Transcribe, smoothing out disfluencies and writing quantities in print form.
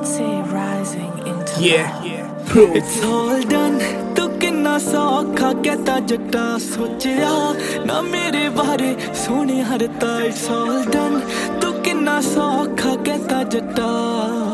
It's all done तू किन्ना सौखा कहता जट्टा सोचिया ना मेरे बारे सोने हरता It's all done तू किन्ना सौखा कहता जट्टा